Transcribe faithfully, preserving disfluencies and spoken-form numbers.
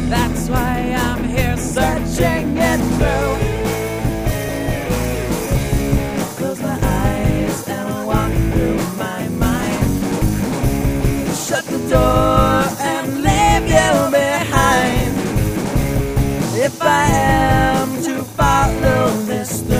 That's why I'm here searching it through. Close my eyes and I walk through my mind. Shut the door and leave you behind. If I am to follow this